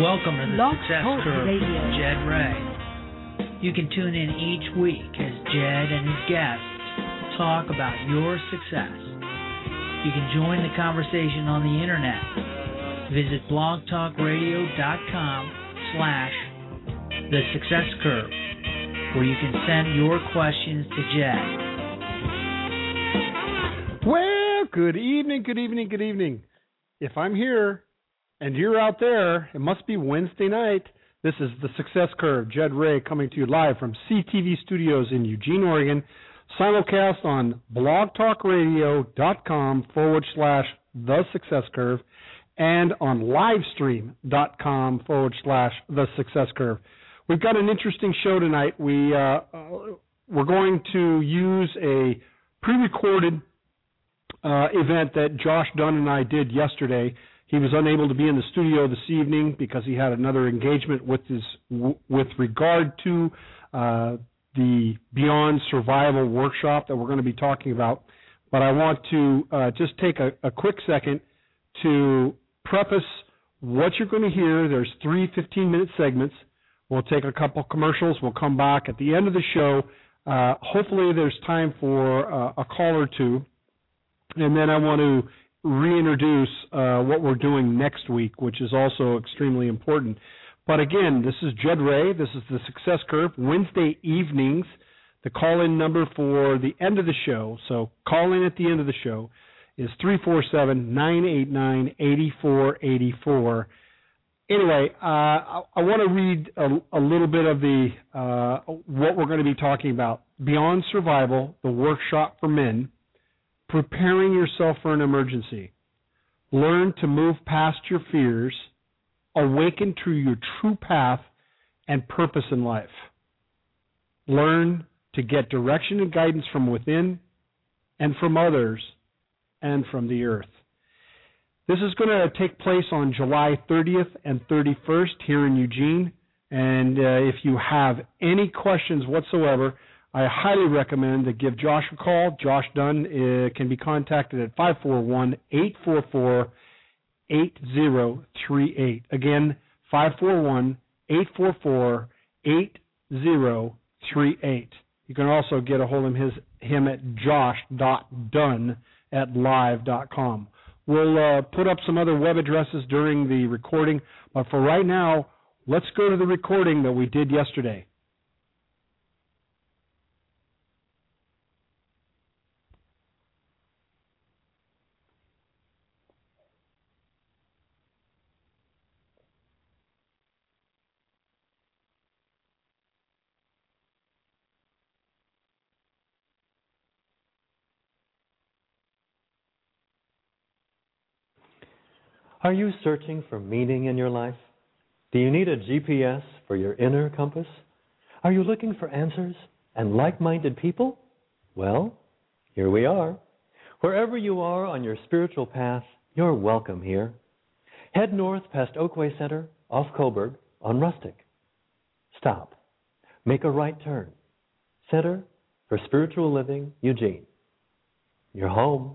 Welcome to the Blog Success Talk Curve Radio. with Jed Ray. You can tune in each week as Jed and his guests talk about your success. You can join the conversation on the internet. Visit blogtalkradio.com/The Success Curve, where you can send your questions to Jed. Well, good evening. If I'm here and you're out there, it must be Wednesday night. This is The Success Curve. Jed Ray coming to you live from CTV Studios in Eugene, Oregon. Simulcast on blogtalkradio.com/The Success Curve and on livestream.com/The Success Curve. We've got an interesting show tonight. We're going to use a pre-recorded event that Josh Dunn and I did yesterday. He was unable to be in the studio this evening because he had another engagement with regard to the Beyond Survival workshop that we're going to be talking about. But I want to just take a quick second to preface what you're going to hear. There's 3 15-minute segments. We'll take a couple commercials. We'll come back at the end of the show. Hopefully there's time for a call or two. And then I want to reintroduce what we're doing next week, which is also extremely important. But again, this is Jed Ray. This is The Success Curve, Wednesday evenings. The call-in number for the end of the show, so call in at the end of the show, is 347-989-8484. Anyway, I want to read a little bit of the what we're going to be talking about. Beyond Survival, the workshop for men. Preparing yourself for an emergency. Learn to move past your fears. Awaken to your true path and purpose in life. Learn to get direction and guidance from within and from others and from the earth. This is going to take place on July 30th and 31st here in Eugene. And if you have any questions whatsoever, I highly recommend that give Josh a call. Josh Dunn can be contacted at 541-844-8038. Again, 541-844-8038. You can also get a hold of him at josh.dunn@live.com. We'll put up some other web addresses during the recording, but for right now, let's go to the recording that we did yesterday. Are you searching for meaning in your life? Do you need a GPS for your inner compass? Are you looking for answers and like-minded people? Well, here we are. Wherever you are on your spiritual path, you're welcome here. Head north past Oakway Center, off Coburg, on Rustic. Stop. Make a right turn. Center for Spiritual Living, Eugene. You're home.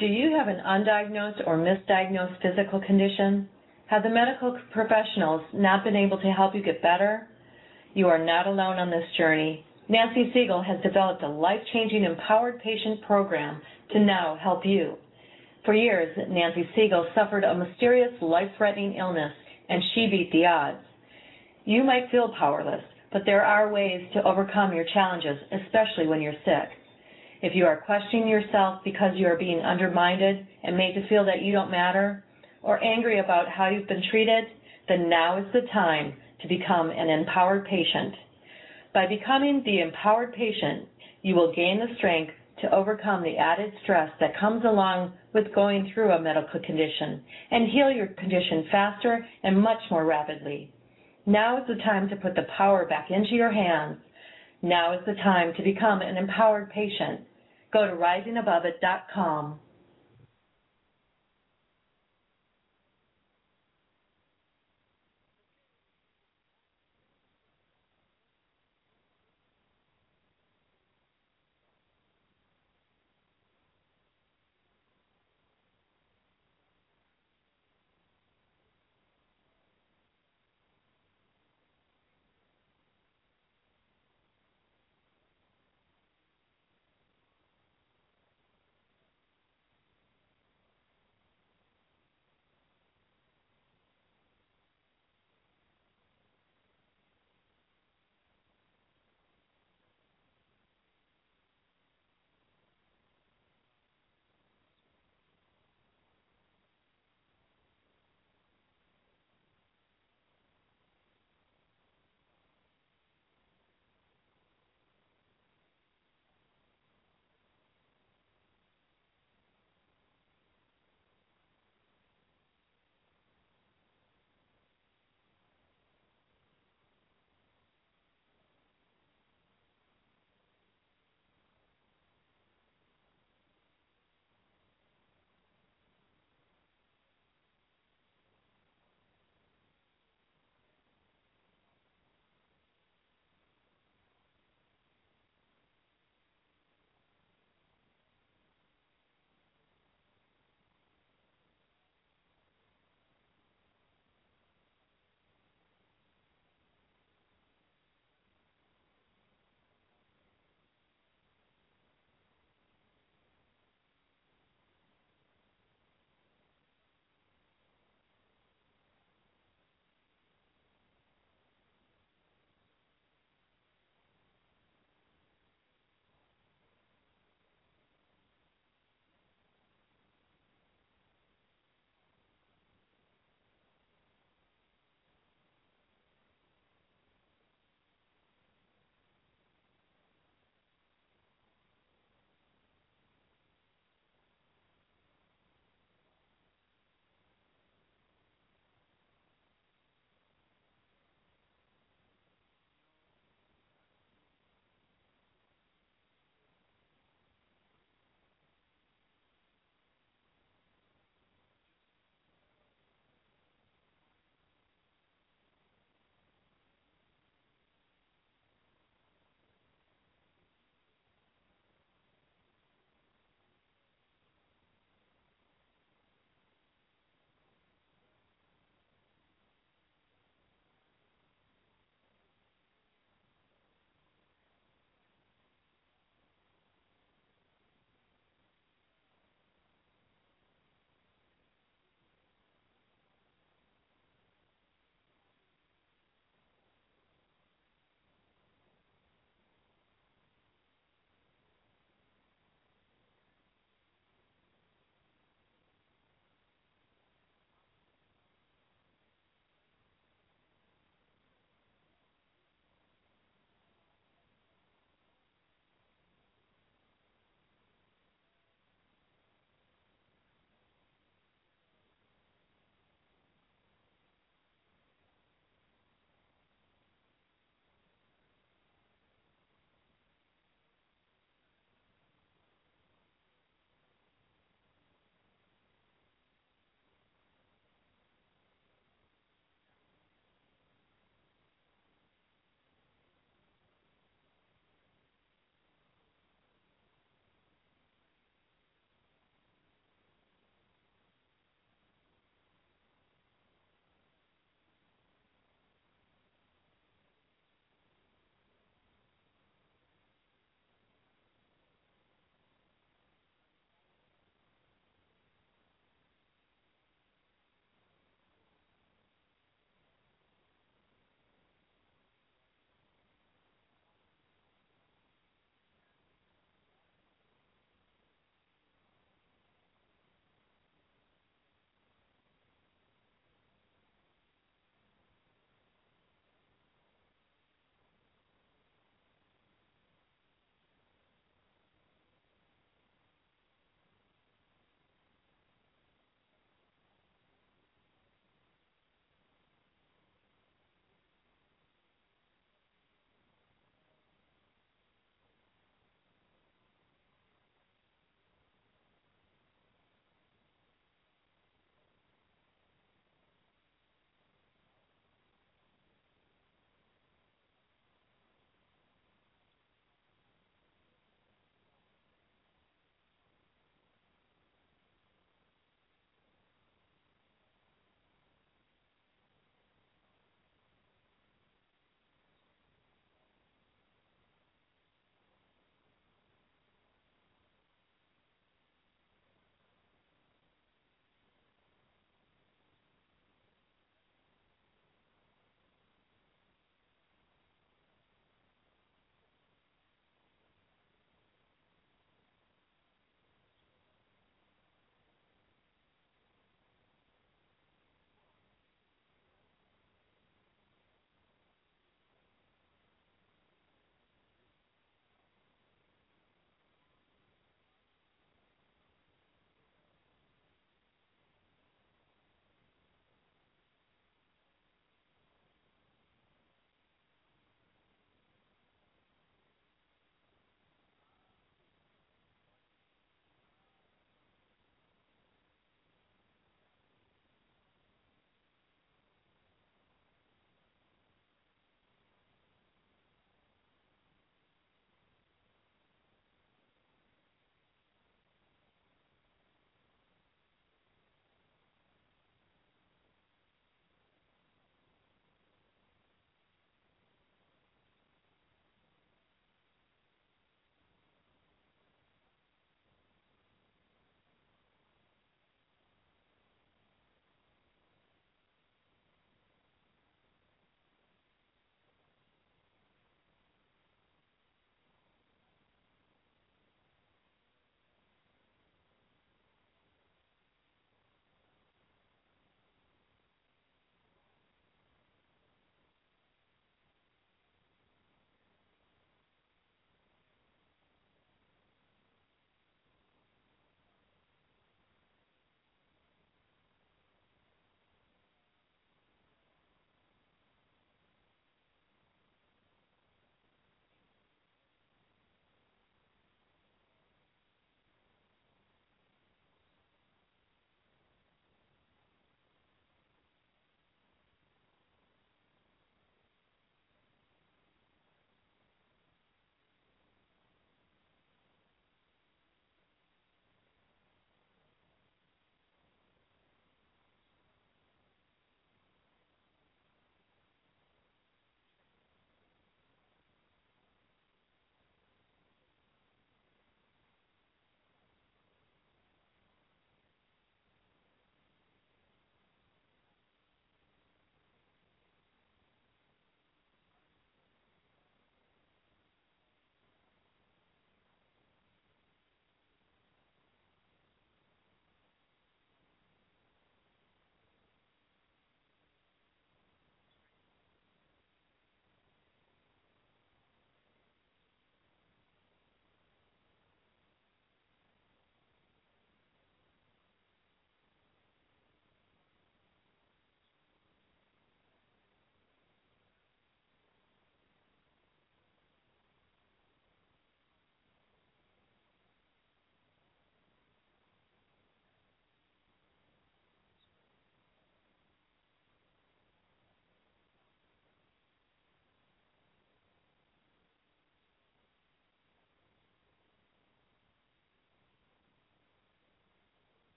Do you have an undiagnosed or misdiagnosed physical condition? Have the medical professionals not been able to help you get better? You are not alone on this journey. Nancy Siegel has developed a life-changing Empowered Patient program to now help you. For years, Nancy Siegel suffered a mysterious life-threatening illness, and she beat the odds. You might feel powerless, but there are ways to overcome your challenges, especially when you're sick. If you are questioning yourself because you are being undermined and made to feel that you don't matter, or angry about how you've been treated, then now is the time to become an empowered patient. By becoming the empowered patient, you will gain the strength to overcome the added stress that comes along with going through a medical condition and heal your condition faster and much more rapidly. Now is the time to put the power back into your hands. Now is the time to become an empowered patient. Go to risingaboveit.com.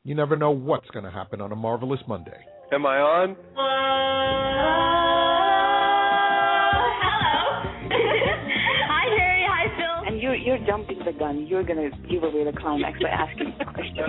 You never know what's going to happen on a Marvelous Monday. Am I on? You're jumping the gun. You're going to give away the climax by asking the question.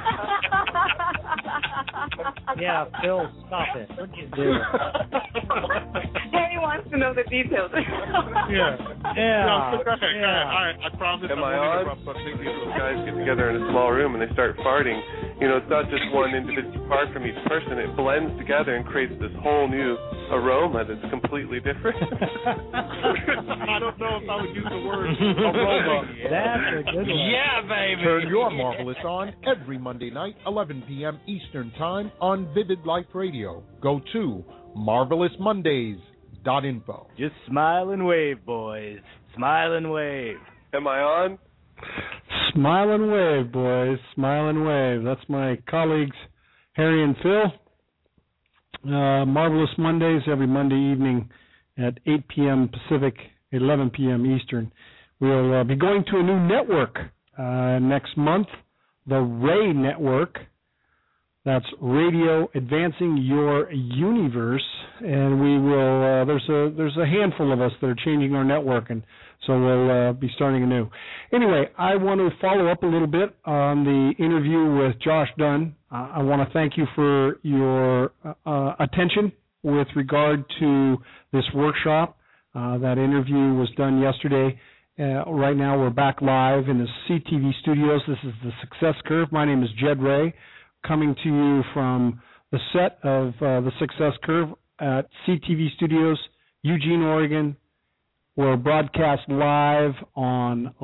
Yeah, Phil, stop it. What'd you do? Harry wants to know the details. Yeah. Go ahead. All right, I promise. Am I on? These guys get together in a small room and they start farting. You know, it's not just one individual part from each person. It blends together and creates this whole new aroma that's completely different. I don't know if I would use the word aroma. That's a good one. Yeah, baby. Turn your Marvelous on every Monday night, 11 p.m. Eastern Time on Vivid Life Radio. Go to marvelousmondays.info. Just smile and wave, boys. Smile and wave. Am I on? Smile and wave, boys. Smile and wave. That's my colleagues, Harry and Phil. Marvelous Mondays every Monday evening at 8 p.m. Pacific, 11 p.m. Eastern. We'll be going to a new network next month, the Ray Network. That's Radio Advancing Your Universe, and we will. There's a handful of us that are changing our network, and so we'll be starting anew. Anyway, I want to follow up a little bit on the interview with Josh Dunn. I want to thank you for your attention with regard to this workshop. That interview was done yesterday. Right now we're back live in the CTV studios. This is the Success Curve. My name is Jed Ray, coming to you from the set of the Success Curve at CTV Studios, Eugene, Oregon. We're broadcast live on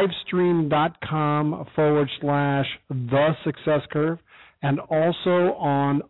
livestream.com/The Success Curve and also on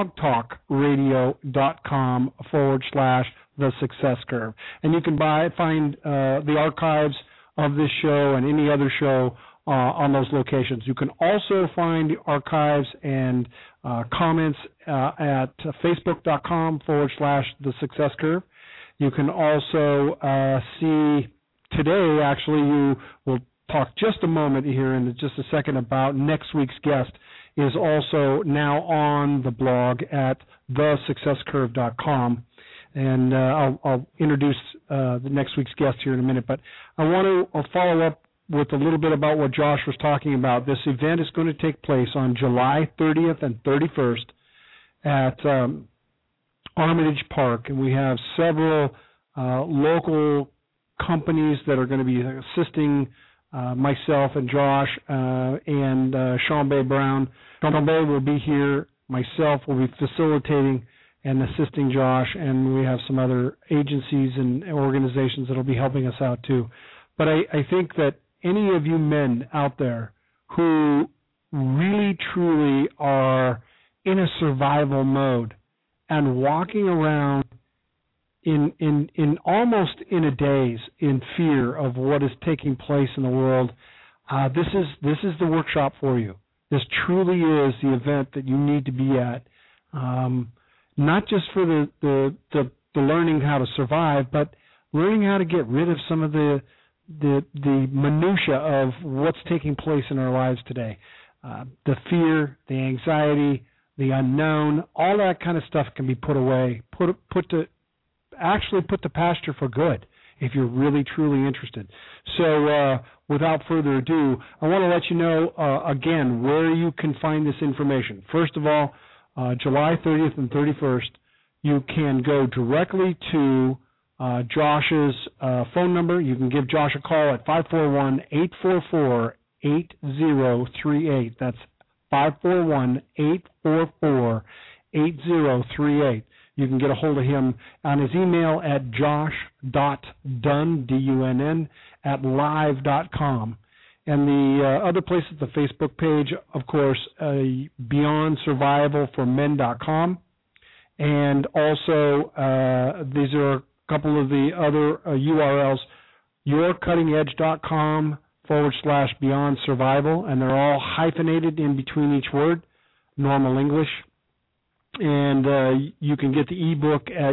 blogtalkradio.com/The Success Curve. And you can find the archives of this show and any other show on those locations. You can also find the archives and comments at facebook.com/The Success Curve. You can also see today, actually, you will talk just a moment here in just a second about next week's guest is also now on the blog at thesuccesscurve.com. And I'll introduce the next week's guest here in a minute. But I want to follow up with a little bit about what Josh was talking about. This event is going to take place on July 30th and 31st at Armitage Park, and we have several local companies that are going to be assisting myself and Josh and Sean Bay Brown. Sean Bay will be here. Myself will be facilitating and assisting Josh, and we have some other agencies and organizations that will be helping us out too. But I think that any of you men out there who really, truly are in a survival mode and walking around in almost in a daze in fear of what is taking place in the world, this is the workshop for you. This truly is the event that you need to be at, not just for the learning how to survive, but learning how to get rid of some of the minutia of what's taking place in our lives today. The fear, the anxiety, the unknown, all that kind of stuff can be put away, put to pasture for good if you're really, truly interested. So without further ado, I want to let you know, again, where you can find this information. First of all, July 30th and 31st, you can go directly to Josh's phone number. You can give Josh a call at 541-844-8038. That's 541-844-8038. You can get a hold of him on his email at josh.dunn, D-U-N-N, at live.com. And the other place is the Facebook page, of course, beyondsurvivalformen.com. And also, these are a couple of the other URLs, yourcuttingedge.com/beyondsurvival, and they're all hyphenated in between each word, normal English. And you can get the ebook at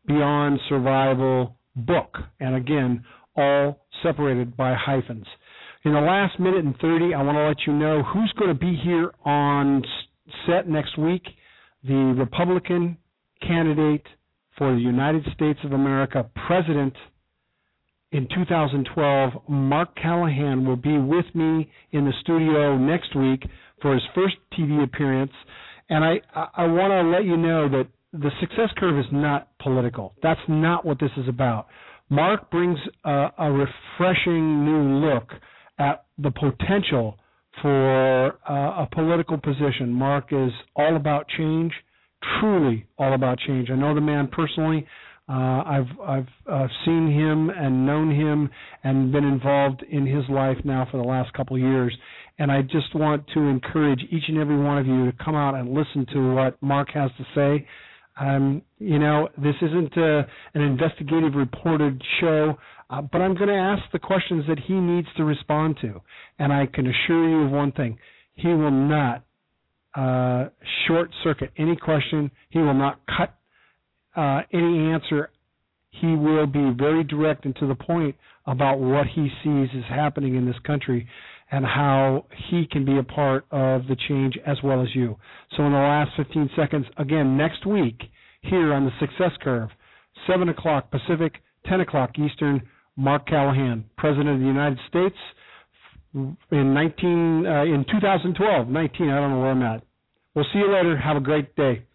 yourcuttingedge.com/beyondsurvival book. And again, all separated by hyphens. In the last minute and 30, I want to let you know who's going to be here on set next week. The Republican candidate for the United States of America president in 2012, Mark Callahan, will be with me in the studio next week for his first TV appearance. And I want to let you know that the Success Curve is not political. That's not what this is about. Mark brings a refreshing new look at the potential for a political position. Mark is all about change, truly all about change. I know the man personally. I've seen him and known him and been involved in his life now for the last couple of years. And I just want to encourage each and every one of you to come out and listen to what Mark has to say. This isn't an investigative reported show, but I'm going to ask the questions that he needs to respond to. And I can assure you of one thing. He will not short-circuit any question. He will not cut any answer. He will be very direct and to the point about what he sees is happening in this country and how he can be a part of the change as well as you. So in the last 15 seconds, again, next week, here on the Success Curve, 7 o'clock Pacific, 10 o'clock Eastern, Mark Callahan, President of the United States in 2012, I don't know where I'm at. We'll see you later. Have a great day.